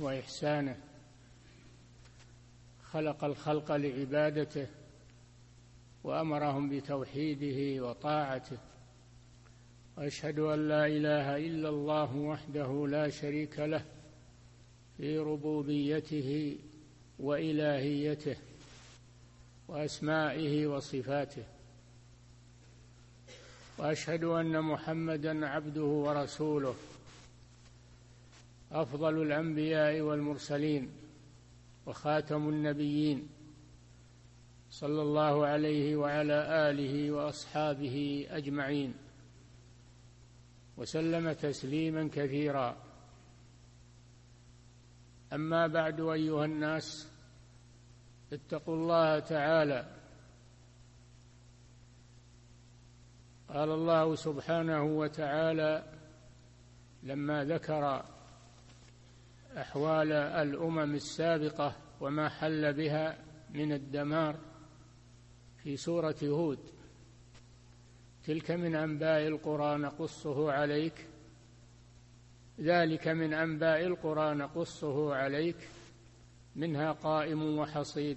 وإحسانه، خلق الخلق لعبادته وأمرهم بتوحيده وطاعته، وأشهد أن لا إله إلا الله وحده لا شريك له في ربوبيته وإلهيته وأسمائه وصفاته، وأشهد أن محمدًا عبده ورسوله أفضل الأنبياء والمرسلين وخاتم النبيين، صلى الله عليه وعلى آله وأصحابه أجمعين، وسلم تسليما كثيرا. أما بعد، أيها الناس، اتقوا الله تعالى. قال الله سبحانه وتعالى لما ذكر أحوال الأمم السابقة وما حل بها من الدمار في سورة هود: تلك من أنباء القرى نقصه عليك، ذلك من أنباء القرى نقصه عليك منها قائم وحصيد،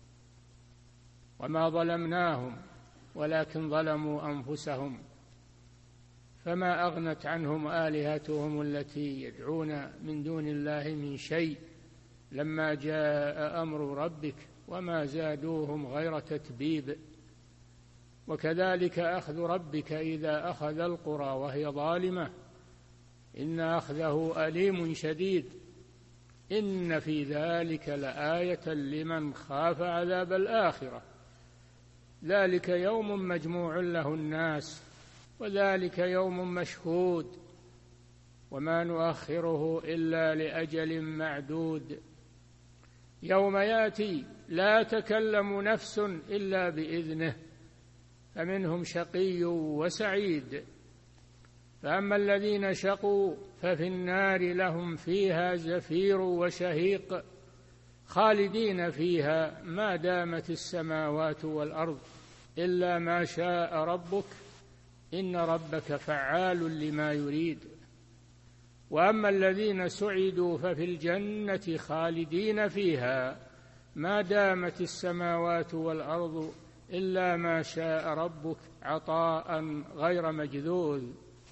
وما ظلمناهم ولكن ظلموا أنفسهم، فما أغنت عنهم آلهتهم التي يدعون من دون الله من شيء لما جاء أمر ربك وما زادوهم غير تتبيب، وكذلك أخذ ربك إذا أخذ القرى وهي ظالمة إن أخذه أليم شديد، إن في ذلك لآية لمن خاف عذاب الآخرة، ذلك يوم مجموع له الناس وذلك يوم مشهود وما نؤخره إلا لأجل معدود، يوم يأتي لا تكلم نفس إلا بإذنه فمنهم شقي وسعيد، فأما الذين شقوا ففي النار لهم فيها زفير وشهيق خالدين فيها ما دامت السماوات والأرض إلا ما شاء ربك إن ربك فعال لما يريد، وأما الذين سعدوا ففي الجنة خالدين فيها ما دامت السماوات والأرض إلا ما شاء ربك عطاء غير مجذوذ.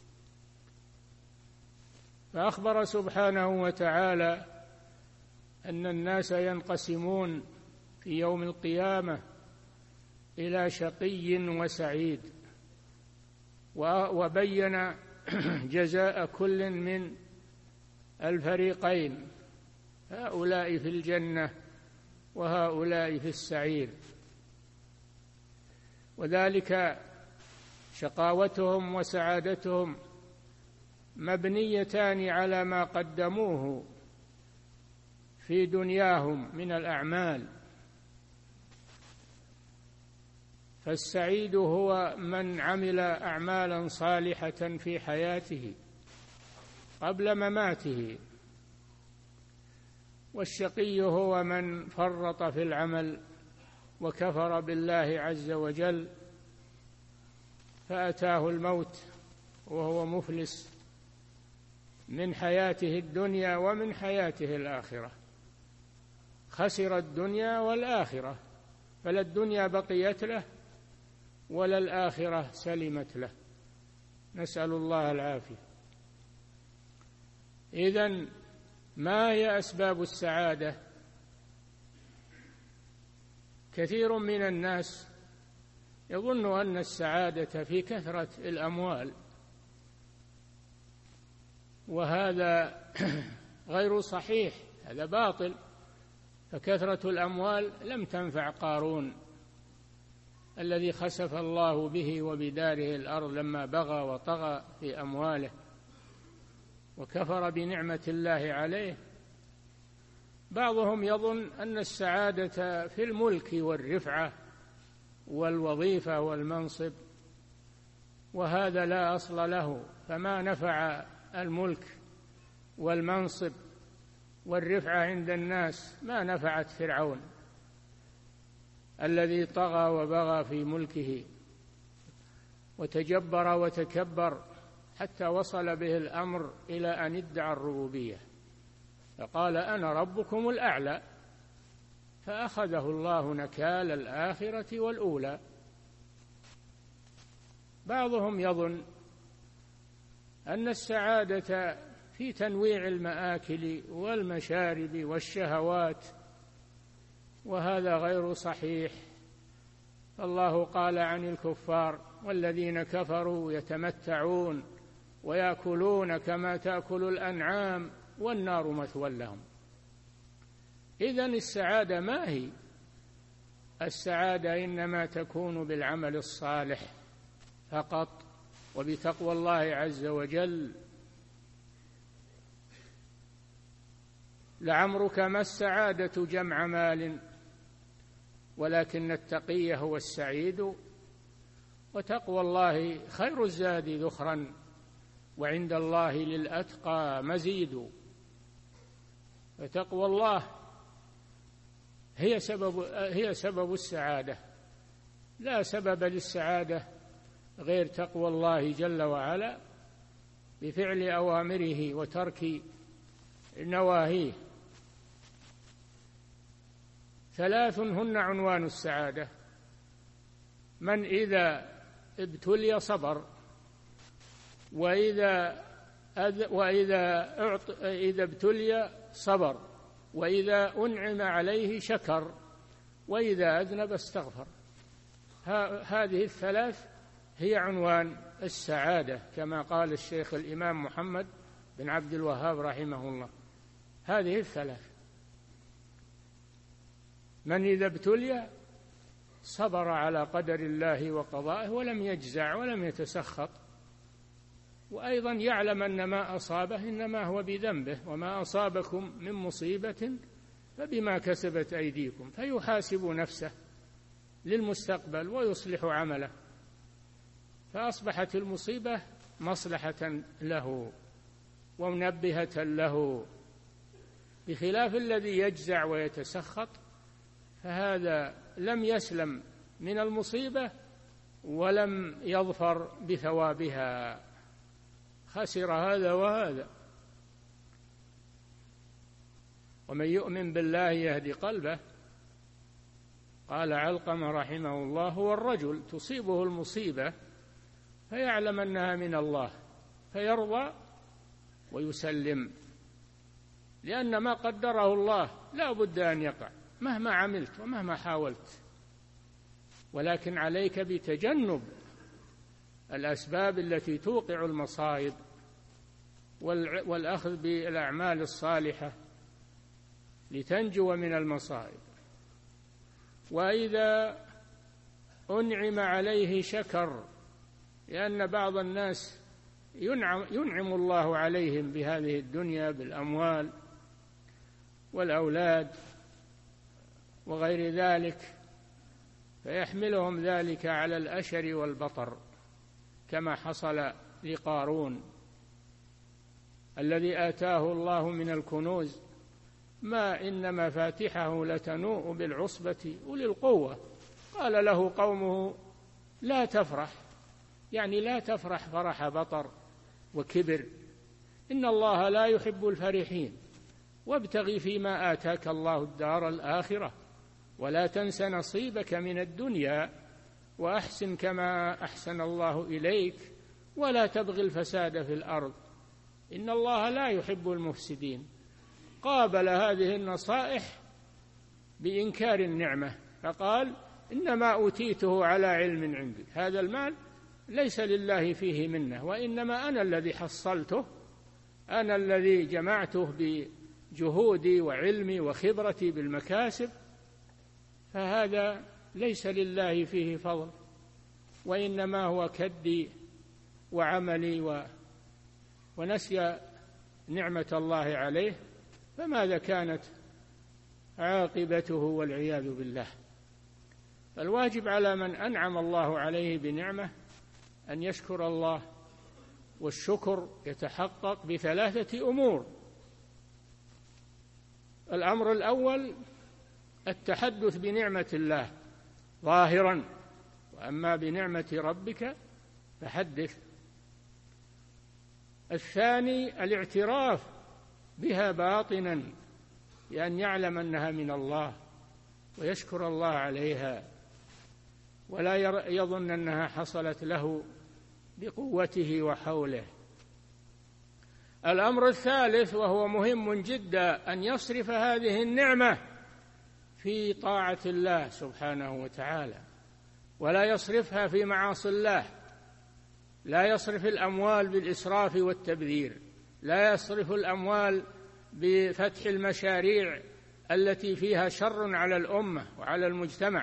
فأخبر سبحانه وتعالى أن الناس ينقسمون في يوم القيامة إلى شقي وسعيد، وبين جزاء كل من الفريقين، هؤلاء في الجنة وهؤلاء في السعير، وذلك شقاوتهم وسعادتهم مبنيتان على ما قدموه في دنياهم من الأعمال، فالسعيد هو من عمل أعمالا صالحة في حياته قبل مماته، والشقي هو من فرط في العمل وكفر بالله عز وجل فأتاه الموت وهو مفلس من حياته الدنيا ومن حياته الآخرة، خسر الدنيا والآخرة، فلا الدنيا بقيت له ولا الآخرة سلمت له، نسأل الله العافية. إذن ما هي أسباب السعادة؟ كثير من الناس يظن أن السعادة في كثرة الأموال، وهذا غير صحيح، هذا باطل، فكثرة الأموال لم تنفع قارون الذي خسف الله به وبداره الأرض لما بغى وطغى في أمواله وكفر بنعمة الله عليه. بعضهم يظن أن السعادة في الملك والرفعة والوظيفة والمنصب، وهذا لا أصل له، فما نفع الملك والمنصب والرفعة عند الناس ما نفعت فرعون الذي طغى وبغى في ملكه وتجبر وتكبر حتى وصل به الأمر إلى أن ادعى الربوبية، فقال أنا ربكم الأعلى، فأخذه الله نكال الآخرة والأولى. بعضهم يظن أن السعادة في تنويع المآكل والمشارب والشهوات، وهذا غير صحيح. الله قال عن الكفار: والذين كفروا يتمتعون ويأكلون كما تأكل الأنعام والنار مثوى لهم. إذن السعادة ما هي السعادة، إنما تكون بالعمل الصالح فقط وبتقوى الله عز وجل. لعمرك ما السعادة جمع مال، ولكن التقي هو السعيد، وتقوى الله خير الزاد ذخرا، وعند الله للأتقى مزيد. فتقوى الله هي سبب السعادة، لا سبب للسعادة غير تقوى الله جل وعلا بفعل أوامره وترك نواهيه. 3 هن عنوان السعادة: من إذا ابتلي صبر، وإذا ابتلي صبر، وإذا أنعم عليه شكر، وإذا أذنب استغفر. هذه ال3 هي عنوان السعادة، كما قال الشيخ الإمام محمد بن عبد الوهاب رحمه الله. هذه ال3: من إذا ابتلي صبر على قدر الله وقضائه ولم يجزع ولم يتسخط، وأيضا يعلم أن ما أصابه إنما هو بذنبه، وما أصابكم من مصيبة فبما كسبت أيديكم، فيحاسب نفسه للمستقبل ويصلح عمله، فأصبحت المصيبة مصلحة له ومنبهة له، بخلاف الذي يجزع ويتسخط، فهذا لم يسلم من المصيبة ولم يظفر بثوابها، خسر هذا وهذا. ومن يؤمن بالله يهدي قلبه. قال علقمة رحمه الله: هو الرجل تصيبه المصيبة فيعلم أنها من الله فيرضى ويسلم، لأن ما قدره الله لا بد أن يقع مهما عملت ومهما حاولت، ولكن عليك بتجنب الأسباب التي توقع المصائب والأخذ بالأعمال الصالحة لتنجو من المصائب. وإذا أنعم عليه شكر، لأن بعض الناس ينعم الله عليهم بهذه الدنيا بالأموال والأولاد وغير ذلك، فيحملهم ذلك على الأشر والبطر، كما حصل لقارون الذي آتاه الله من الكنوز ما إن مفاتحه لتنوء بالعصبة أولي القوة. قال له قومه: لا تفرح، يعني لا تفرح فرح بطر وكبر، إن الله لا يحب الفرحين، وابتغ فيما آتاك الله الدار الآخرة ولا تنس نصيبك من الدنيا وأحسن كما أحسن الله إليك ولا تبغ الفساد في الأرض إن الله لا يحب المفسدين. قابل هذه النصائح بإنكار النعمة، فقال: إنما أوتيته على علم عندي، هذا المال ليس لله فيه منه، وإنما أنا الذي حصلته، أنا الذي جمعته بجهودي وعلمي وخبرتي بالمكاسب، فهذا ليس لله فيه فضل، وإنما هو كدي وعملي ونسي نعمة الله عليه، فماذا كانت عاقبته والعياذ بالله. فالواجب على من أنعم الله عليه بنعمة أن يشكر الله، والشكر يتحقق ب3 أمور: الأمر الأول التحدث بنعمة الله ظاهرا، وأما بنعمة ربك فحدث. الثاني الاعتراف بها باطنا بأن يعلم أنها من الله ويشكر الله عليها، ولا يظن أنها حصلت له بقوته وحوله. الأمر الثالث وهو مهم جدا أن يصرف هذه النعمة في طاعة الله سبحانه وتعالى، ولا يصرفها في معاصي الله. لا يصرف الأموال بالإسراف والتبذير، لا يصرف الأموال بفتح المشاريع التي فيها شر على الأمة وعلى المجتمع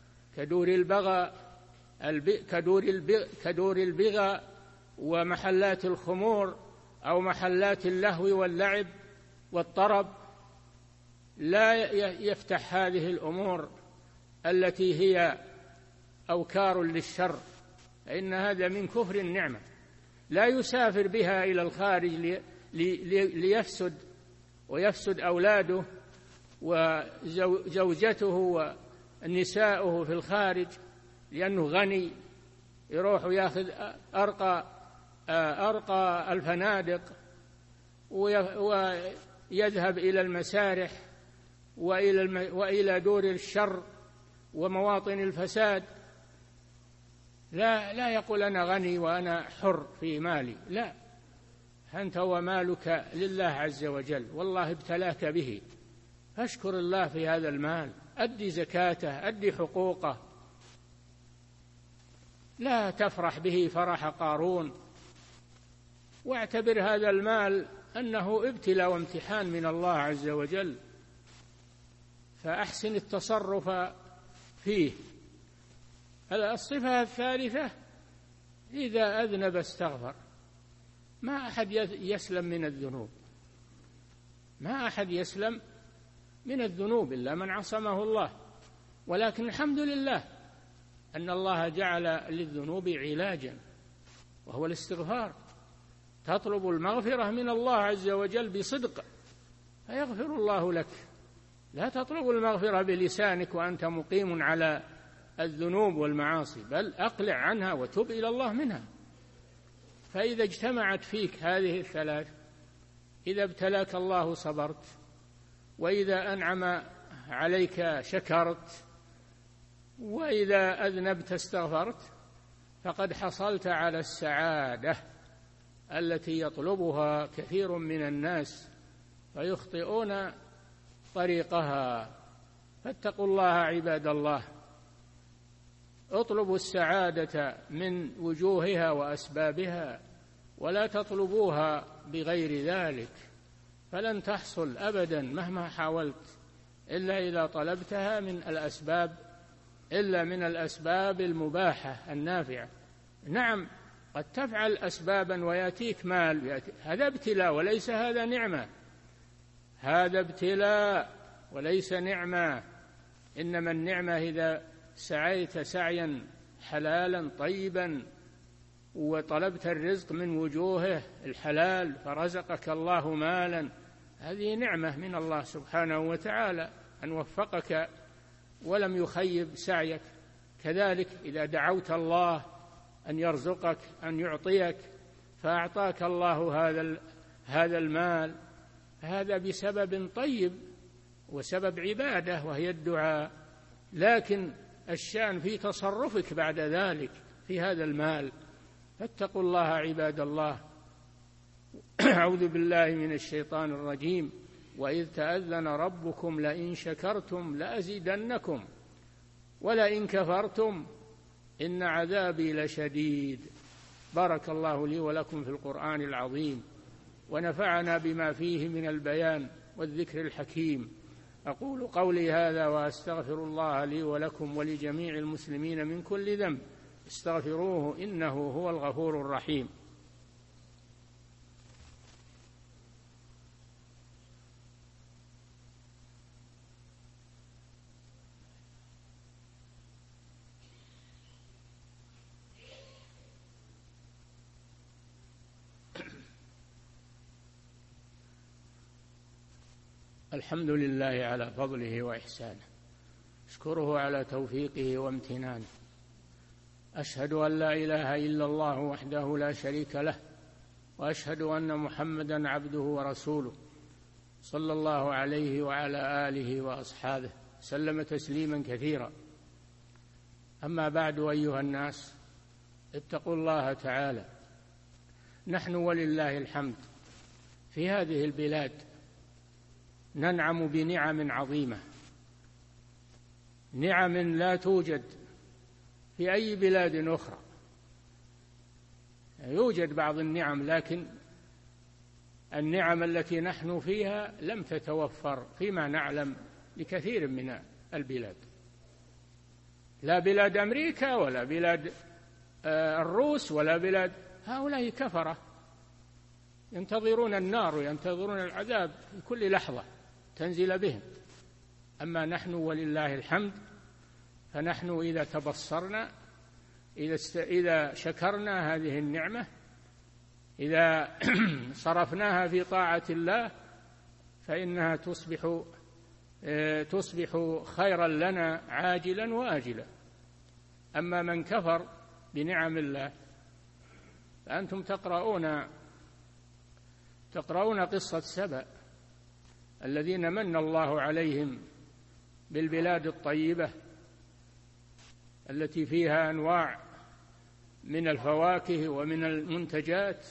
كدور البغى ومحلات الخمور أو محلات اللهو واللعب والطرب. لا يفتح هذه الأمور التي هي أوكار للشر، فإن هذا من كفر النعمة. لا يسافر بها إلى الخارج ليفسد ويفسد أولاده وزوجته ونساؤه في الخارج لأنه غني، يروح ويأخذ أرقى الفنادق ويذهب إلى المسارح وإلى دور الشر ومواطن الفساد. لا يقول أنا غني وأنا حر في مالي، لا، أنت ومالك لله عز وجل، والله ابتلاك به، فاشكر الله في هذا المال، أدي زكاته، أدي حقوقه، لا تفرح به فرح قارون، واعتبر هذا المال أنه ابتلاء وامتحان من الله عز وجل، فأحسن التصرف فيه. الصفة الثالثة إذا أذنب استغفر. ما أحد يسلم من الذنوب، ما أحد يسلم من الذنوب إلا من عصمه الله، ولكن الحمد لله أن الله جعل للذنوب علاجا وهو الاستغفار. تطلب المغفرة من الله عز وجل بصدق فيغفر الله لك، لا تطلب المغفرة بلسانك وأنت مقيم على الذنوب والمعاصي، بل أقلع عنها وتب إلى الله منها. فإذا اجتمعت فيك هذه الثلاث، إذا ابتلاك الله صبرت، وإذا أنعم عليك شكرت، وإذا أذنبت استغفرت، فقد حصلت على السعادة التي يطلبها كثير من الناس فيخطئون طريقها. فاتقوا الله عباد الله، اطلبوا السعادة من وجوهها وأسبابها، ولا تطلبوها بغير ذلك، فلن تحصل أبدا مهما حاولت إلا إذا طلبتها من الأسباب المباحة النافعة. نعم، قد تفعل أسبابا ويأتيك مال، هذا ابتلاء وليس هذا نعمة، هذا ابتلاء وليس نعمة. إنما النعمة إذا سعيت سعيا حلالا طيبا وطلبت الرزق من وجوهه الحلال فرزقك الله مالا، هذه نعمة من الله سبحانه وتعالى أن وفقك ولم يخيب سعيك. كذلك إذا دعوت الله أن يرزقك أن يعطيك فأعطاك الله هذا المال، هذا بسبب طيب وسبب عبادة وهي الدعاء، لكن الشأن في تصرفك بعد ذلك في هذا المال. فاتقوا الله عباد الله. أعوذ بالله من الشيطان الرجيم. وإذ تأذن ربكم لئن شكرتم لأزيدنكم ولئن كفرتم إن عذابي لشديد. بارك الله لي ولكم في القرآن العظيم، ونفعنا بما فيه من البيان والذكر الحكيم. أقول قولي هذا وأستغفر الله لي ولكم ولجميع المسلمين من كل ذنب، استغفروه إنه هو الغفور الرحيم. الحمد لله على فضله وإحسانه، أشكره على توفيقه وامتنانه، أشهد أن لا إله إلا الله وحده لا شريك له، وأشهد أن محمدا عبده ورسوله صلى الله عليه وعلى آله وأصحابه سلم تسليما كثيرا. أما بعد، أيها الناس، اتقوا الله تعالى. نحن ولله الحمد في هذه البلاد ننعم بنعم عظيمة، نعم لا توجد في أي بلاد أخرى. يوجد بعض النعم، لكن النعم التي نحن فيها لم تتوفر فيما نعلم لكثير من البلاد، لا بلاد أمريكا ولا بلاد الروس ولا بلاد هؤلاء كفرة ينتظرون النار وينتظرون العذاب في كل لحظة تنزل بهم. أما نحن ولله الحمد فنحن إذا تبصرنا، إذا شكرنا هذه النعمة، إذا صرفناها في طاعة الله، فإنها تصبح خيرا لنا عاجلا وآجلا. أما من كفر بنعم الله فأنتم تقرؤون قصة سبأ الذين من الله عليهم بالبلاد الطيبة التي فيها أنواع من الفواكه ومن المنتجات،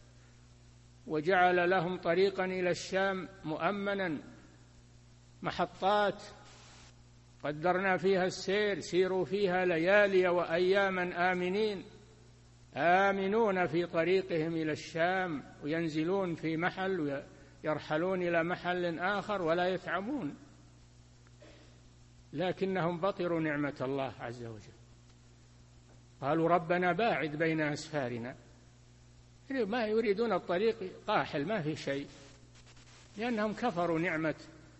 وجعل لهم طريقا إلى الشام مؤمنا، محطات قدرنا فيها السير، سيروا فيها ليالي وأياما آمنون في طريقهم إلى الشام، وينزلون في محل ويرحلون إلى محل آخر ولا يتعبون، لكنهم بطروا نعمة الله عز وجل. قالوا ربنا باعد بين أسفارنا، ما يريدون الطريق قاحل ما في شيء، لأنهم كفروا نعمة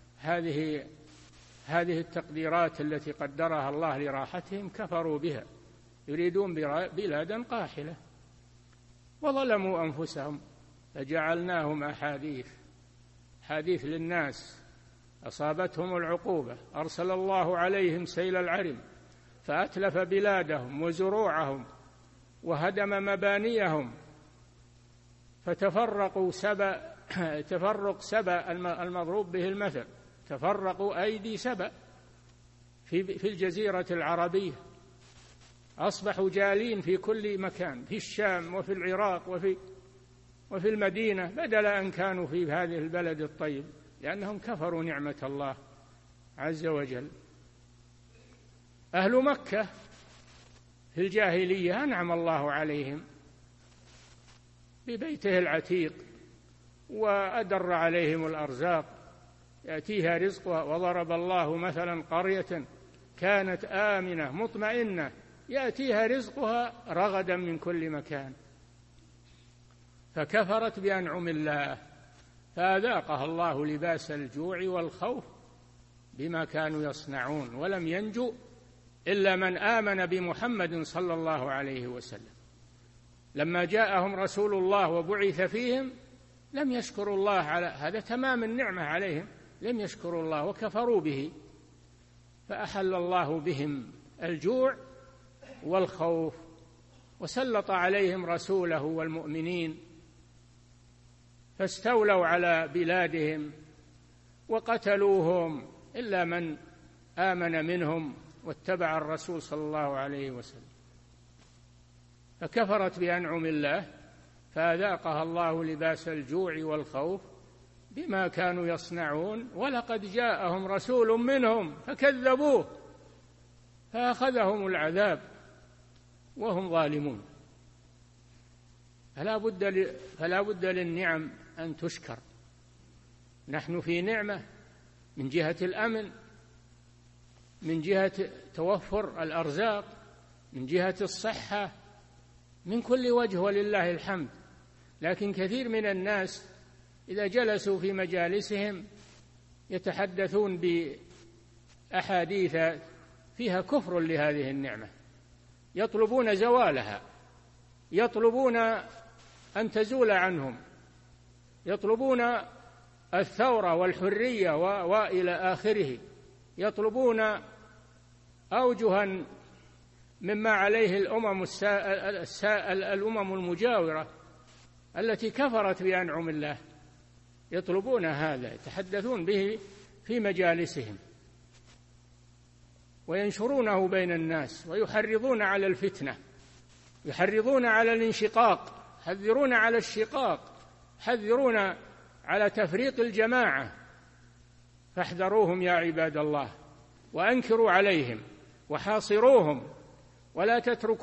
هذه التقديرات التي قدرها الله لراحتهم، كفروا بها، يريدون بلادا قاحلة، وظلموا أنفسهم فجعلناهم حديث للناس. أصابتهم العقوبة، أرسل الله عليهم سيل العرم فأتلف بلادهم وزروعهم وهدم مبانيهم، فتفرق سبأ المضروب به المثل، تفرقوا أيدي سبأ في الجزيرة العربية، أصبحوا جالين في كل مكان، في الشام وفي العراق وفي المدينة، بدل أن كانوا في هذه البلد الطيب، لأنهم كفروا نعمة الله عز وجل. أهل مكة في الجاهلية أنعم الله عليهم ببيته العتيق، وأدر عليهم الأرزاق يأتيها رزقها. وضرب الله مثلا قرية كانت آمنة مطمئنة يأتيها رزقها رغدا من كل مكان، فكفرت بأنعم الله فأذاقها الله لباس الجوع والخوف بما كانوا يصنعون. ولم ينجو إلا من آمن بمحمد صلى الله عليه وسلم. لما جاءهم رسول الله وبعث فيهم لم يشكروا الله على هذا، تمام النعمة عليهم، لم يشكروا الله وكفروا به، فأحل الله بهم الجوع والخوف، وسلط عليهم رسوله والمؤمنين، فاستولوا على بلادهم وقتلوهم إلا من آمن منهم واتبع الرسول صلى الله عليه وسلم. فكفرت بأنعم الله فأذاقها الله لباس الجوع والخوف بما كانوا يصنعون. ولقد جاءهم رسول منهم فكذبوه فأخذهم العذاب وهم ظالمون. فلا بد للنعم أن تشكر. نحن في نعمة من جهة الأمن، من جهة توفر الأرزاق، من جهة الصحة، من كل وجه ولله الحمد. لكن كثير من الناس إذا جلسوا في مجالسهم يتحدثون بأحاديث فيها كفر لهذه النعمة، يطلبون زوالها، يطلبون أن تزول عنهم، يطلبون الثورة والحرية وإلى آخره، يطلبون أوجها مما عليه الأمم المجاورة التي كفرت بأنعم الله، يطلبون هذا، يتحدثون به في مجالسهم وينشرونه بين الناس، ويحرضون على الفتنة، يحرضون على الانشقاق، يحذرون على الشقاق، يحذرون على تفريق الجماعة. فاحذروهم يا عباد الله، وأنكروا عليهم وحاصروهم، ولا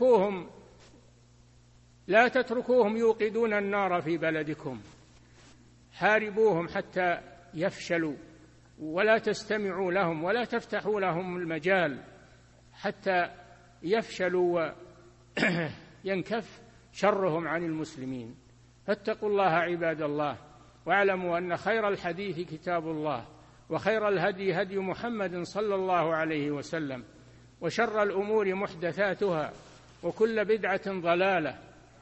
تتركوهم يوقدون النار في بلدكم. حاربوهم حتى يفشلوا، ولا تستمعوا لهم ولا تفتحوا لهم المجال حتى يفشلوا وينكف شرهم عن المسلمين. فاتقوا الله عباد الله، واعلموا أن خير الحديث كتاب الله، وخير الهدي هدي محمد صلى الله عليه وسلم، وشر الأمور محدثاتها، وكل بدعة ضلالة.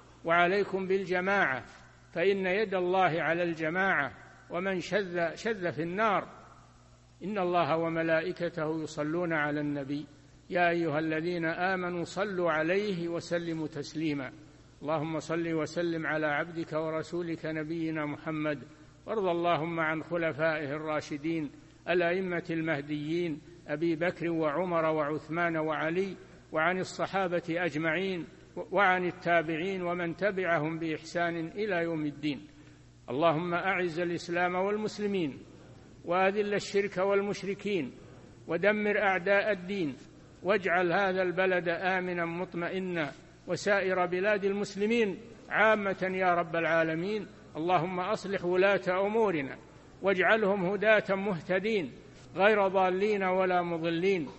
وعليكم بالجماعة، فإن يد الله على الجماعة، ومن شذ في النار. إن الله وملائكته يصلون على النبي، يا أيها الذين آمنوا صلوا عليه وسلموا تسليما. اللهم صل وسلم على عبدك ورسولك نبينا محمد، وارض اللهم عن خلفائه الراشدين الأئمة المهديين أبي بكر وعمر وعثمان وعلي، وعن الصحابة أجمعين، وعن التابعين ومن تبعهم بإحسان إلى يوم الدين. اللهم أعز الإسلام والمسلمين، وأذل الشرك والمشركين، ودمر أعداء الدين، واجعل هذا البلد آمنا مطمئنا، وسائر بلاد المسلمين عامة يا رب العالمين. اللهم أصلح ولاة أمورنا، واجعلهم هداة مهتدين غير ضالين ولا مضلين.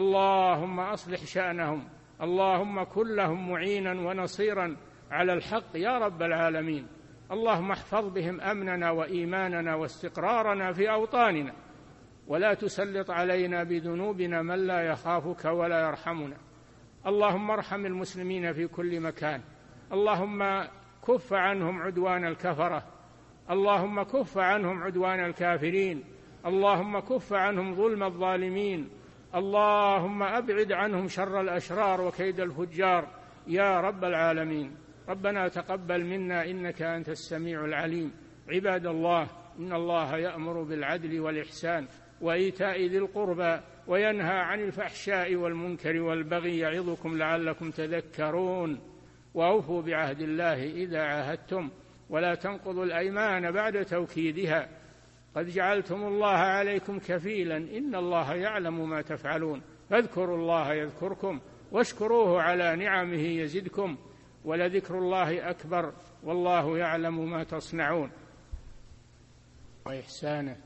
اللهم أصلح شأنهم، اللهم كن لهم معينا ونصيرا على الحق يا رب العالمين. اللهم احفظ بهم أمننا وإيماننا واستقرارنا في أوطاننا، ولا تسلط علينا بذنوبنا من لا يخافك ولا يرحمنا. اللهم ارحم المسلمين في كل مكان. اللهم كف عنهم عدوان الكفرة، اللهم كف عنهم عدوان الكافرين، اللهم كف عنهم ظلم الظالمين، اللهم أبعد عنهم شر الأشرار وكيد الفجار يا رب العالمين. ربنا تقبل منا إنك أنت السميع العليم. عباد الله، إن الله يأمر بالعدل والإحسان وإيتاء ذي القربى، وينهى عن الفحشاء والمنكر والبغي، يعظكم لعلكم تذكرون. وأوفوا بعهد الله إذا عاهدتم، ولا تنقضوا الأيمان بعد توكيدها، قد جعلتم الله عليكم كفيلا، إن الله يعلم ما تفعلون. فاذكروا الله يذكركم، واشكروه على نعمه يزدكم، ولذكر الله أكبر، والله يعلم ما تصنعون. وإحسانه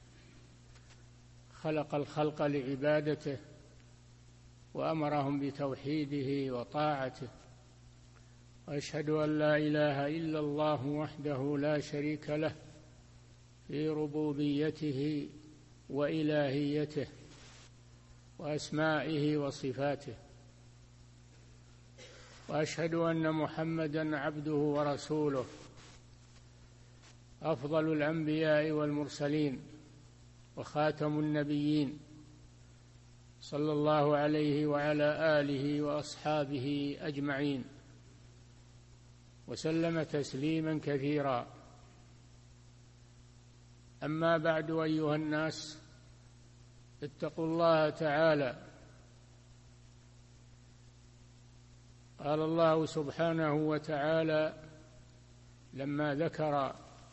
خلق الخلق لعبادته، وأمرهم بتوحيده وطاعته. وأشهد أن لا إله إلا الله وحده لا شريك له في ربوبيته وإلهيته وأسمائه وصفاته. وأشهد أن محمدًا عبده ورسوله، أفضل الأنبياء والمرسلين، وخاتم النبيين، صلى الله عليه وعلى آله وأصحابه أجمعين، وسلم تسليما كثيرا. أما بعد، أيها الناس، اتقوا الله تعالى. قال الله سبحانه وتعالى لما ذكر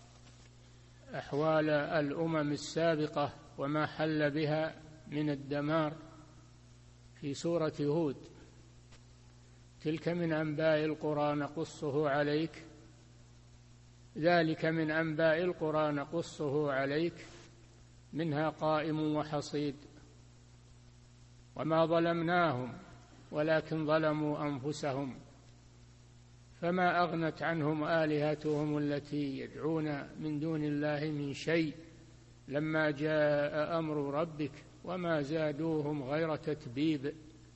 أحوال الأمم السابقة وما حل بها من الدمار في سورة هود: تلك من أنباء القرى نقصه عليك، ذلك من أنباء القرى نقصه عليك، منها قائم وحصيد، وما ظلمناهم ولكن ظلموا أنفسهم، فما أغنت عنهم آلهتهم التي يدعون من دون الله من شيء لما جاء أمر ربك وما زادوهم غير تتبيب.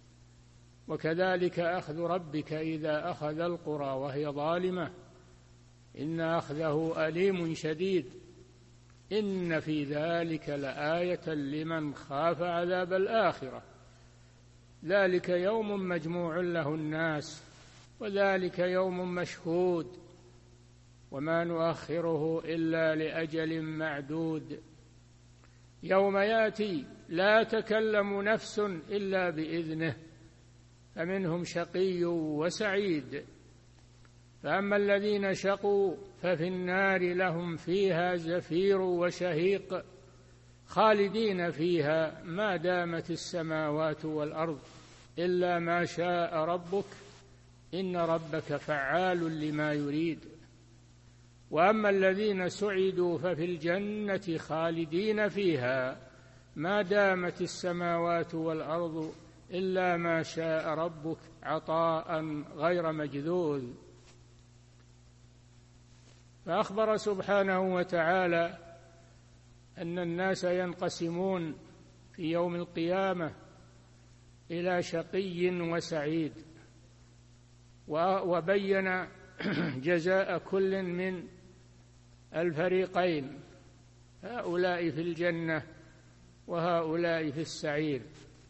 وكذلك أخذ ربك إذا أخذ القرى وهي ظالمة، إن أخذه أليم شديد، إن في ذلك لآية لمن خاف عذاب الآخرة، ذلك يوم مجموع له الناس، وذلك يوم مشهود. وما نؤخره إلا لأجل معدود يوم يأتي لا تكلم نفس إلا بإذنه فمنهم شقي وسعيد فأما الذين شقوا ففي النار لهم فيها زفير وشهيق خالدين فيها ما دامت السماوات والأرض إلا ما شاء ربك إن ربك فعال لما يريد وأما الذين سعدوا ففي الجنة خالدين فيها ما دامت السماوات والأرض إلا ما شاء ربك عطاء غير مجذوذ. فأخبر سبحانه وتعالى أن الناس ينقسمون في يوم القيامة إلى شقي وسعيد وبين جزاء كل من الفريقين هؤلاء في الجنة وهؤلاء في السعير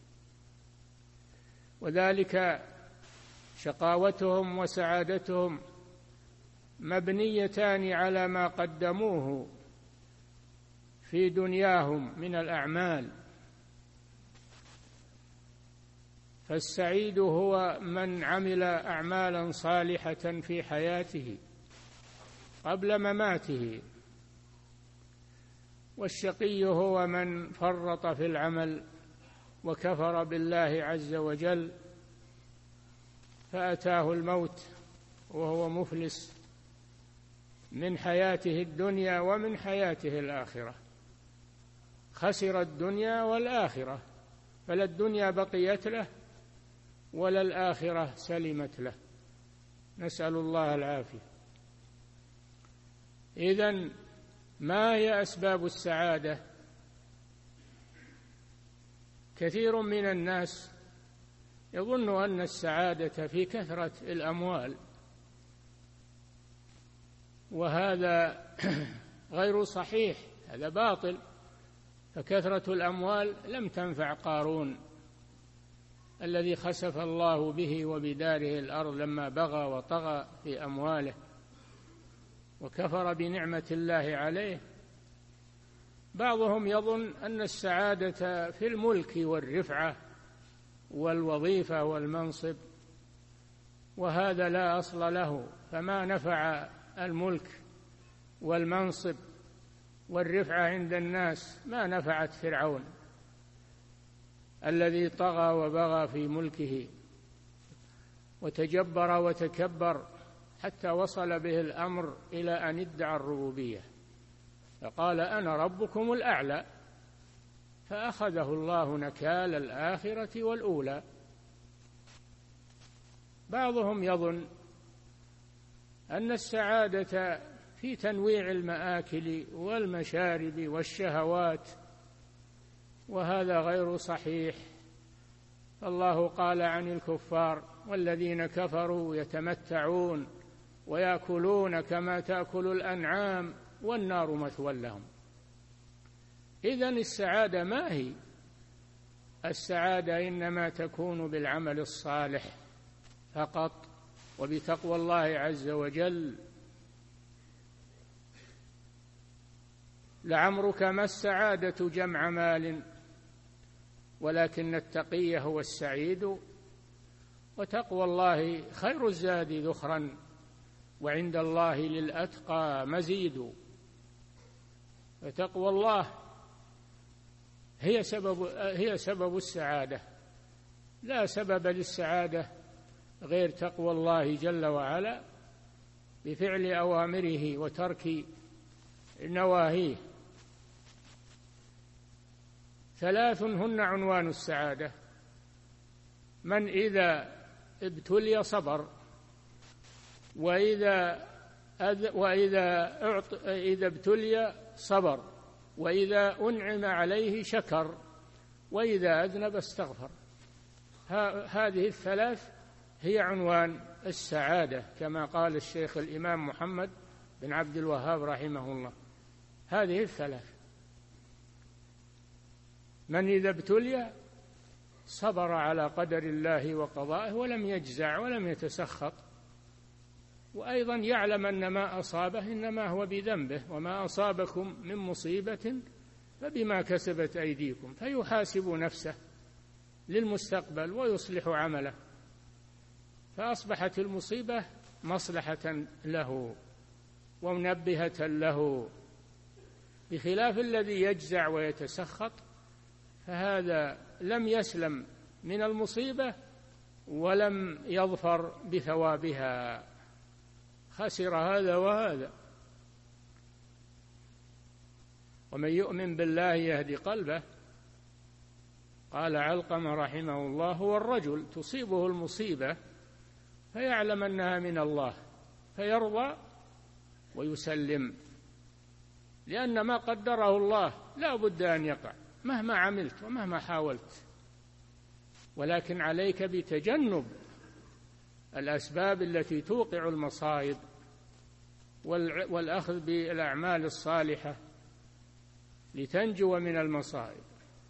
وذلك شقاوتهم وسعادتهم مبنيتان على ما قدموه في دنياهم من الأعمال فالسعيد هو من عمل أعمالا صالحة في حياته قبل مماته والشقي هو من فرط في العمل وكفر بالله عز وجل فأتاه الموت وهو مفلس من حياته الدنيا ومن حياته الآخرة خسر الدنيا والآخرة فلا الدنيا بقيت له ولا الآخرة سلمت له نسأل الله العافية. إذن ما هي أسباب السعادة؟ كثير من الناس يظن أن السعادة في كثرة الأموال وهذا غير صحيح هذا باطل فكثرة الأموال لم تنفع قارون الذي خسف الله به وبداره الأرض لما بغى وطغى في أمواله وكفر بنعمة الله عليه. بعضهم يظن أن السعادة في الملك والرفعة والوظيفة والمنصب وهذا لا أصل له فما نفع الملك والمنصب والرفعة عند الناس ما نفعت فرعون الذي طغى وبغى في ملكه وتجبر وتكبر حتى وصل به الأمر إلى أن ادعى الربوبية فقال أنا ربكم الأعلى فأخذه الله نكال الآخرة والأولى. بعضهم يظن أن السعادة في تنويع المآكل والمشارب والشهوات وهذا غير صحيح. الله قال عن الكفار والذين كفروا يتمتعون ويأكلون كما تأكل الأنعام والنار مثوى لهم. إذن السعادة ما هي؟ السعادة إنما تكون بالعمل الصالح فقط وبتقوى الله عز وجل. لعمرك ما السعادة جمع مال ولكن التقي هو السعيد وتقوى الله خير الزاد ذخرا وعند الله للأتقى مزيد. فتقوى الله هي سبب السعادة لا سبب للسعادة غير تقوى الله جل وعلا بفعل أوامره وترك نواهيه. 3 هن عنوان السعادة: من إذا ابتلي صبر وإذا ابتلي صبر وإذا أنعم عليه شكر وإذا أذنب استغفر. هذه ال3 هي عنوان السعادة كما قال الشيخ الإمام محمد بن عبد الوهاب رحمه الله. هذه ال3: من إذا ابتلي صبر على قدر الله وقضائه ولم يجزع ولم يتسخط وأيضا يعلم أن ما أصابه إنما هو بذنبه، وما أصابكم من مصيبة فبما كسبت أيديكم، فيحاسب نفسه للمستقبل ويصلح عمله، فأصبحت المصيبة مصلحة له ومنبهة له، بخلاف الذي يجزع ويتسخط، فهذا لم يسلم من المصيبة ولم يظفر بثوابها، خسر هذا وهذا. ومن يؤمن بالله يهدي قلبه. قال علقمة رحمه الله: هو الرجل تصيبه المصيبة فيعلم أنها من الله فيرضى ويسلم، لأن ما قدره الله لا بد أن يقع مهما عملت ومهما حاولت، ولكن عليك بتجنب الأسباب التي توقع المصائب والأخذ بالأعمال الصالحة لتنجو من المصائب.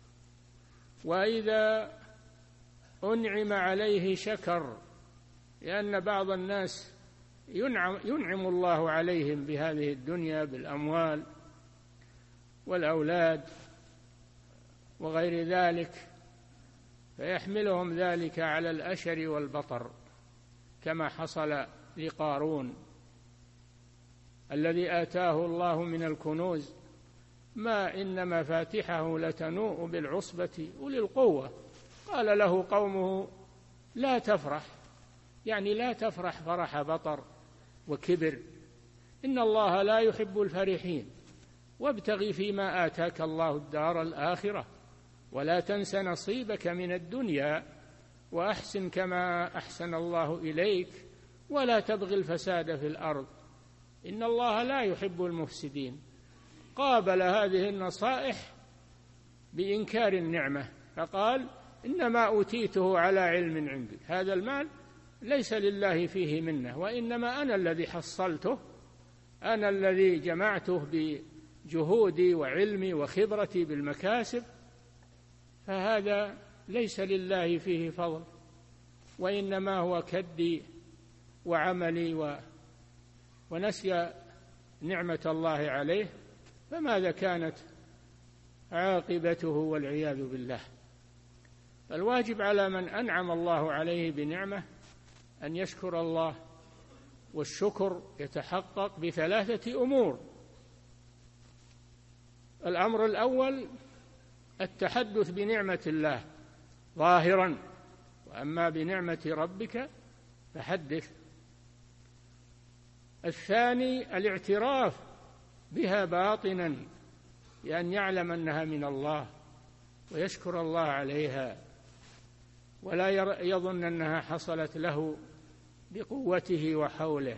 وإذا أنعم عليه شكر، لأن بعض الناس ينعم الله عليهم بهذه الدنيا بالأموال والأولاد وغير ذلك، فيحملهم ذلك على الأشر والبطر، كما حصل لقارون الذي آتاه الله من الكنوز ما إن مفاتحه لتنوء بالعصبة أولي القوة. قال له قومه: لا تفرح، يعني لا تفرح فرح بطر وكبر، إن الله لا يحب الفرحين، وابتغ فيما آتاك الله الدار الآخرة ولا تنس نصيبك من الدنيا وأحسن كما أحسن الله إليك ولا تبغ الفساد في الأرض إن الله لا يحب المفسدين. قابل هذه النصائح بإنكار النعمة، فقال: إنما أوتيته على علم عندي، هذا المال ليس لله فيه منه، وإنما أنا الذي حصلته، أنا الذي جمعته بجهودي وعلمي وخبرتي بالمكاسب، فهذا ليس لله فيه فضل، وإنما هو كدي وعملي ونسي نعمة الله عليه، فماذا كانت عاقبته والعياذ بالله. الواجب على من أنعم الله عليه بنعمة أن يشكر الله، والشكر يتحقق بثلاثة أمور: الأمر الأول التحدث بنعمة الله ظاهرا، وأما بنعمة ربك فحدث. الثاني الاعتراف بها باطنا، بأن يعلم أنها من الله ويشكر الله عليها، ولا يظن أنها حصلت له بقوته وحوله.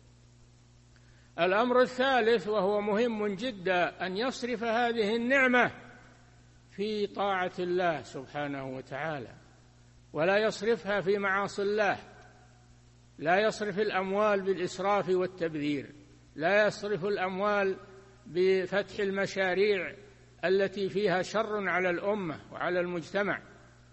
الأمر الثالث وهو مهم جدا أن يصرف هذه النعمة في طاعة الله سبحانه وتعالى، ولا يصرفها في معاصي الله، لا يصرف الأموال بالإسراف والتبذير، لا يصرف الأموال بفتح المشاريع التي فيها شر على الأمة وعلى المجتمع،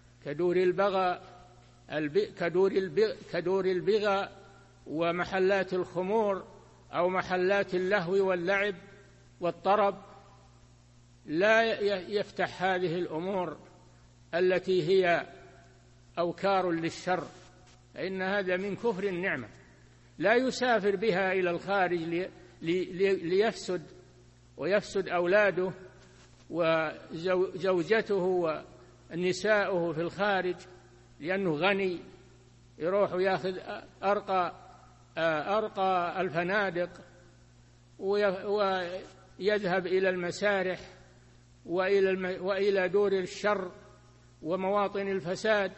كدور البغى ومحلات الخمور أو محلات اللهو واللعب والطرب. لا يفتح هذه الأمور التي هي أوكار للشر، فإن هذا من كفر النعمة. لا يسافر بها إلى الخارج ليفسد ويفسد أولاده وزوجته ونساؤه في الخارج لأنه غني، يروح ويأخذ أرقى الفنادق ويذهب إلى المسارح وإلى دور الشر ومواطن الفساد.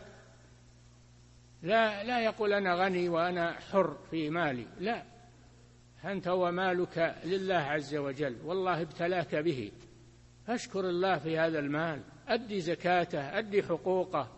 لا يقول أنا غني وأنا حر في مالي، لا، أنت ومالك لله عز وجل، والله ابتلاك به، فاشكر الله في هذا المال، أدي زكاته، أدي حقوقه،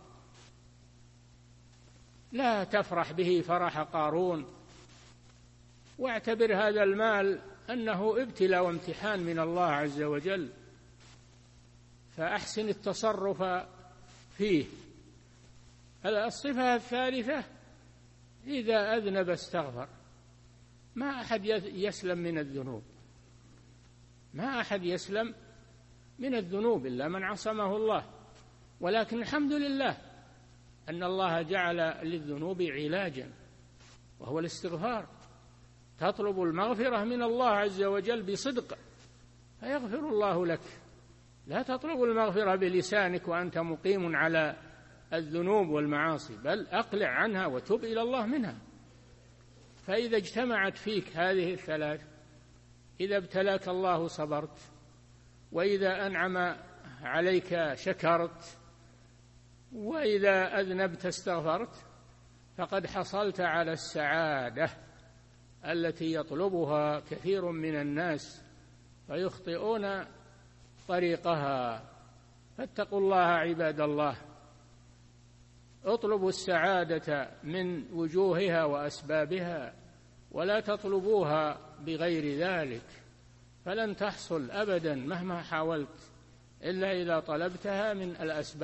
لا تفرح به فرح قارون، واعتبر هذا المال أنه ابتلاء وامتحان من الله عز وجل، فأحسن التصرف فيه. الصفة الثالثة إذا أذنب استغفر، ما أحد يسلم من الذنوب، ما أحد يسلم من الذنوب إلا من عصمه الله. ولكن الحمد لله أن الله جعل للذنوب علاجا، وهو الاستغفار. تطلب المغفرة من الله عز وجل بصدق فيغفر الله لك. لا تطلب المغفرة بلسانك وأنت مقيم على الذنوب والمعاصي، بل أقلع عنها وتب إلى الله منها. فإذا اجتمعت فيك هذه الثلاث، إذا ابتلاك الله صبرت، وإذا أنعم عليك شكرت، وإذا أذنبت استغفرت، فقد حصلت على السعادة التي يطلبها كثير من الناس فيخطئون طريقها. فاتقوا الله عباد الله، اطلبوا السعادة من وجوهها وأسبابها، ولا تطلبوها بغير ذلك، فلن تحصل أبدا مهما حاولت إلا إذا طلبتها من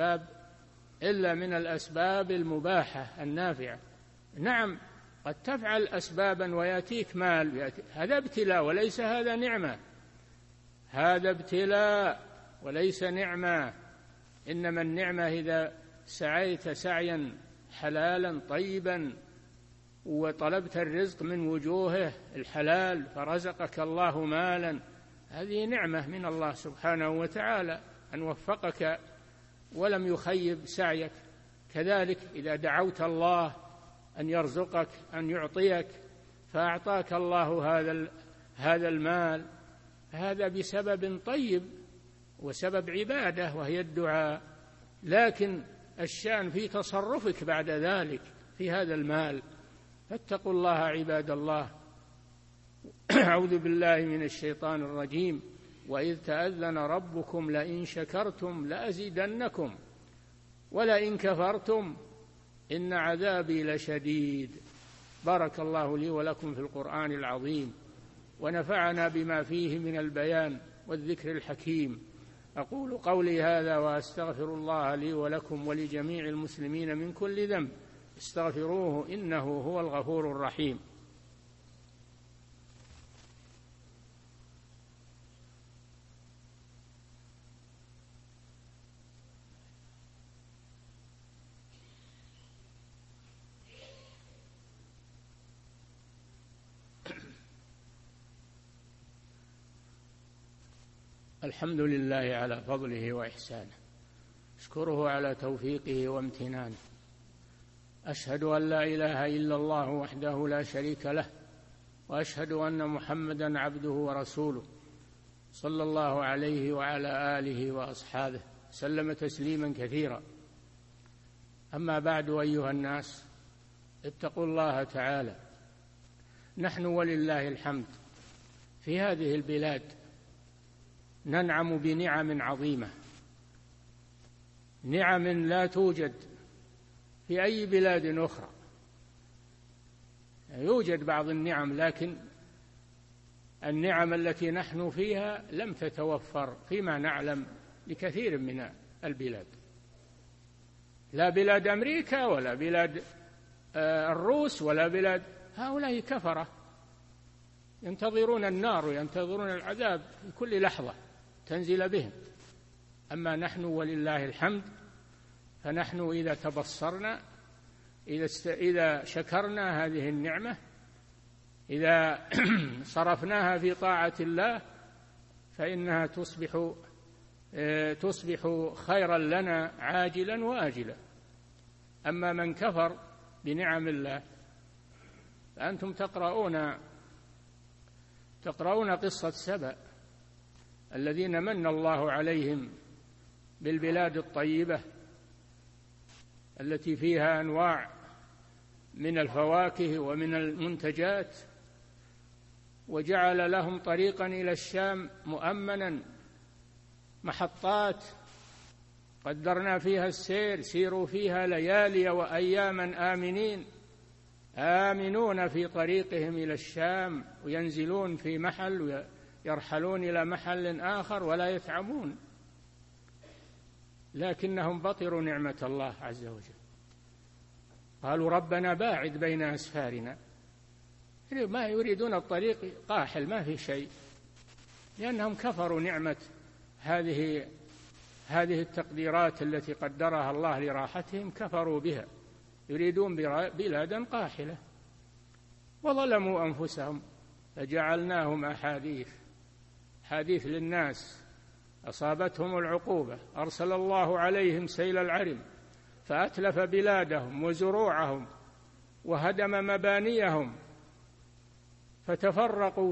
الأسباب المباحة النافعة. نعم، قد تفعل أسبابا ويأتيك مال، هذا ابتلاء وليس هذا نعمة، هذا ابتلاء وليس نعمة. إنما النعمة إذا سعيت سعيا حلالا طيبا وطلبت الرزق من وجوهه الحلال فرزقك الله مالا، هذه نعمة من الله سبحانه وتعالى أن وفقك ولم يخيب سعيك. كذلك إذا دعوت الله أن يرزقك، أن يعطيك، فأعطاك الله هذا المال، هذا بسبب طيب وسبب عبادة وهي الدعاء. لكن الشأن في تصرفك بعد ذلك في هذا المال. فاتقوا الله عباد الله. أعوذ بالله من الشيطان الرجيم. وإذ تأذن ربكم لئن شكرتم لأزيدنكم ولئن كفرتم إن عذابي لشديد. بارك الله لي ولكم في القرآن العظيم، ونفعنا بما فيه من البيان والذكر الحكيم. أقول قولي هذا وأستغفر الله لي ولكم ولجميع المسلمين من كل ذنب، استغفروه إنه هو الغفور الرحيم. الحمد لله على فضله وإحسانه، أشكره على توفيقه وامتنانه. أشهد أن لا إله إلا الله وحده لا شريك له، وأشهد أن محمدا عبده ورسوله صلى الله عليه وعلى آله وأصحابه سلم تسليما كثيرا. أما بعد، أيها الناس، اتقوا الله تعالى. نحن ولله الحمد في هذه البلاد ننعم بنعم عظيمة، نعم لا توجد في أي بلاد أخرى. يوجد بعض النعم، لكن النعم التي نحن فيها لم تتوفر فيما نعلم لكثير من البلاد، لا بلاد أمريكا ولا بلاد الروس ولا بلاد هؤلاء كفرة ينتظرون النار وينتظرون العذاب في كل لحظة تنزل بهم. أما نحن ولله الحمد فنحن إذا تبصرنا، إذا شكرنا هذه النعمة، إذا صرفناها في طاعة الله، فإنها تصبح خيرا لنا عاجلا وآجلا. أما من كفر بنعم الله فأنتم تقرؤون قصة سبأ الذين من الله عليهم بالبلاد الطيبة التي فيها أنواع من الفواكه ومن المنتجات، وجعل لهم طريقا إلى الشام مؤمنا، محطات قدرنا فيها السير، سيروا فيها ليالي وأياما آمنون في طريقهم إلى الشام، وينزلون في محل ويرحلون إلى محل آخر ولا يتعبون، لكنهم بطروا نعمة الله عز وجل. قالوا ربنا باعد بين أسفارنا، ما يريدون الطريق قاحل ما في شيء، لأنهم كفروا نعمة هذه التقديرات التي قدرها الله لراحتهم، كفروا بها، يريدون بلادا قاحلة، وظلموا أنفسهم فجعلناهم أحاديث للناس، أصابتهم العقوبة، أرسل الله عليهم سيل العرم فأتلف بلادهم وزروعهم وهدم مبانيهم، فتفرق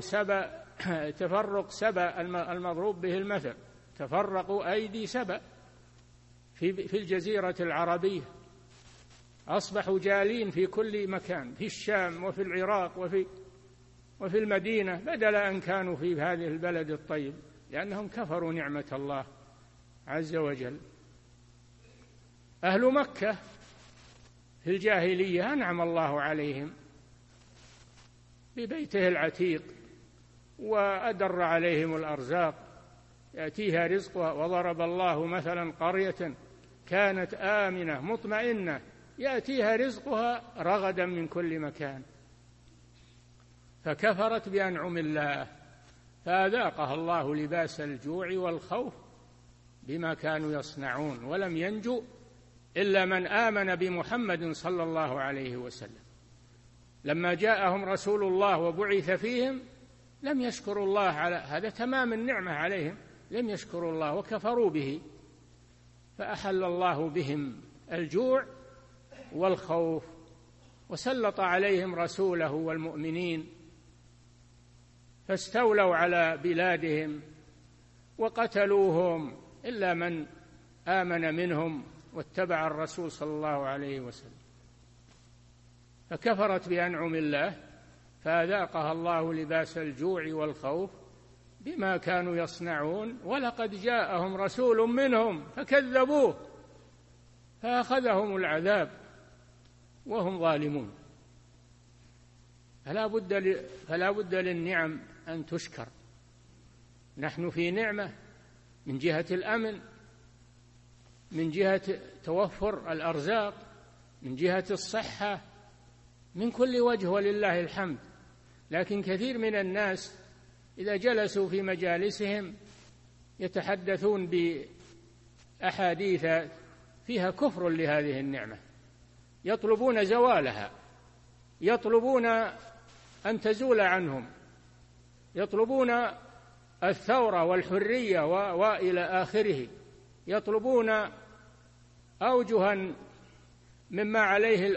سبأ المضروب به المثل، تفرقوا أيدي سبأ في الجزيرة العربية، أصبحوا جالين في كل مكان، في الشام وفي العراق وفي المدينة، بدل أن كانوا في هذه البلد الطيب، لأنهم كفروا نعمة الله عز وجل. أهل مكة في الجاهلية أنعم الله عليهم ببيته العتيق، وأدر عليهم الأرزاق، يأتيها رزقها، وضرب الله مثلا قرية كانت آمنة مطمئنة يأتيها رزقها رغدا من كل مكان، فكفرت بأنعم الله فأذاقها الله لباس الجوع والخوف بما كانوا يصنعون، ولم ينجو إلا من آمن بمحمد صلى الله عليه وسلم. لما جاءهم رسول الله وبعث فيهم لم يشكروا الله على هذا، تمام النعمة عليهم، لم يشكروا الله وكفروا به، فأحل الله بهم الجوع والخوف، وسلط عليهم رسوله والمؤمنين، فاستولوا على بلادهم وقتلوهم إلا من آمن منهم واتبع الرسول صلى الله عليه وسلم، فكفرت بأنعم الله فأذاقها الله لباس الجوع والخوف بما كانوا يصنعون، ولقد جاءهم رسول منهم فكذبوه فأخذهم العذاب وهم ظالمون. فلا بد للنعم أن تشكر. نحن في نعمة من جهة الأمن، من جهة توفر الأرزاق، من جهة الصحة، من كل وجه ولله الحمد، لكن كثير من الناس إذا جلسوا في مجالسهم يتحدثون بأحاديث فيها كفر لهذه النعمة، يطلبون زوالها، يطلبون أن تزول عنهم، يطلبون الثورة والحرية وإلى آخره، يطلبون أوجها مما عليه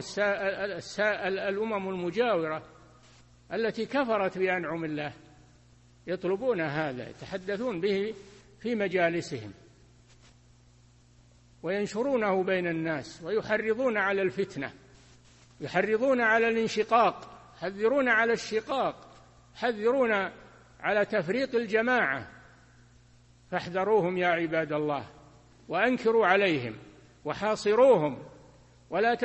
الأمم المجاورة التي كفرت بأنعم الله، يطلبون هذا، يتحدثون به في مجالسهم وينشرونه بين الناس، ويحرضون على الفتنة، يحرضون على الانشقاق، يحذرون على الشقاق، يحذرون على تفريق الجماعة، فاحذروهم يا عباد الله، وأنكروا عليهم وحاصروهم، ولا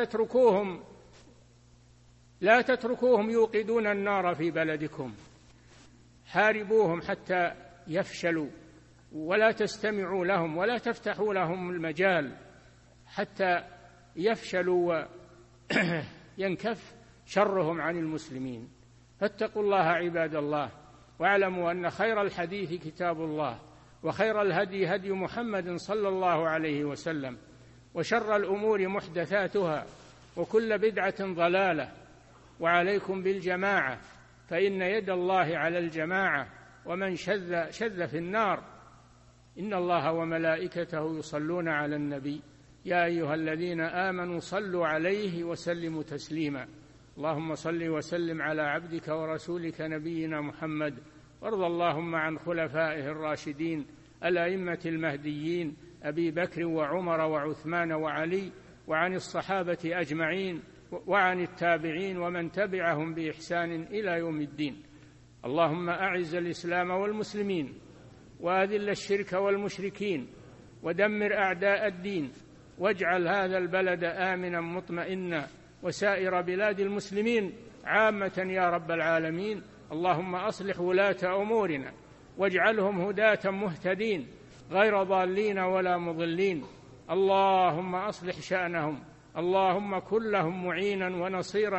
تتركوهم يوقدون النار في بلدكم، حاربوهم حتى يفشلوا، ولا تستمعوا لهم ولا تفتحوا لهم المجال حتى يفشلوا وينكف شرهم عن المسلمين. فاتقوا الله عباد الله، واعلموا أن خير الحديث كتاب الله، وخير الهدي هدي محمد صلى الله عليه وسلم، وشر الأمور محدثاتها، وكل بدعة ضلالة، وعليكم بالجماعة، فإن يد الله على الجماعة، ومن شذ في النار. إن الله وملائكته يصلون على النبي، يا أيها الذين آمنوا صلوا عليه وسلموا تسليما. اللهم صل وسلم على عبدك ورسولك نبينا محمد، وارض اللهم عن خلفائه الراشدين الأئمة المهديين أبي بكر وعمر وعثمان وعلي، وعن الصحابة أجمعين، وعن التابعين ومن تبعهم بإحسان إلى يوم الدين. اللهم أعز الإسلام والمسلمين، وأذل الشرك والمشركين، ودمر أعداء الدين، واجعل هذا البلد آمنا مطمئنا، وسائر بلاد المسلمين عامة يا رب العالمين. اللهم أصلح ولاة أمورنا، واجعلهم هداة مهتدين غير ضالين ولا مضلين. اللهم أصلح شأنهم، اللهم كن لهم معينا ونصيرا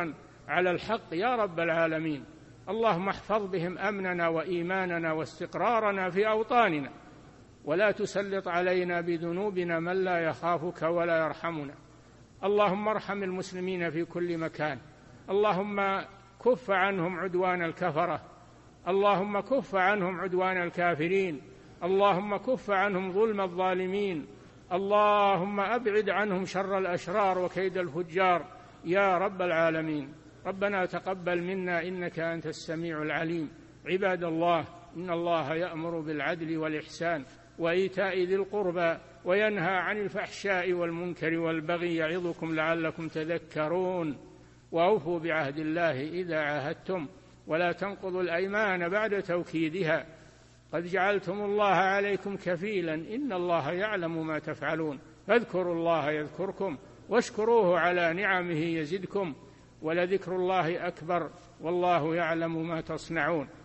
على الحق يا رب العالمين. اللهم احفظ بهم أمننا وإيماننا واستقرارنا في أوطاننا، ولا تسلط علينا بذنوبنا من لا يخافك ولا يرحمنا. اللهم ارحم المسلمين في كل مكان. اللهم كف عنهم عدوان الكفرة، اللهم كف عنهم عدوان الكافرين، اللهم كف عنهم ظلم الظالمين، اللهم أبعد عنهم شر الأشرار وكيد الفجار يا رب العالمين. ربنا تقبل منا إنك أنت السميع العليم. عباد الله، إن الله يأمر بالعدل والإحسان وإيتاء ذي القربى وينهى عن الفحشاء والمنكر والبغي يعظكم لعلكم تذكرون. وأوفوا بعهد الله إذا عاهدتم ولا تنقضوا الأيمان بعد توكيدها، قد جعلتم الله عليكم كفيلا إن الله يعلم ما تفعلون. فاذكروا الله يذكركم واشكروه على نعمه يزدكم ولذكر الله أكبر والله يعلم ما تصنعون.